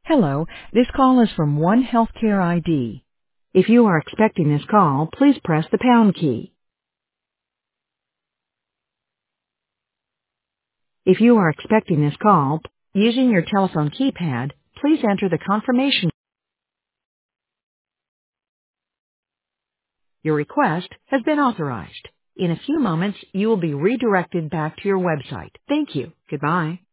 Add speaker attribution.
Speaker 1: Hello, this call is from One Healthcare ID. If you are expecting this call, please press the pound key. If you are expecting this call, using your telephone keypad, please enter the confirmation. Your request has been authorized. In a few moments, you will be redirected back to your website. Thank you. Goodbye.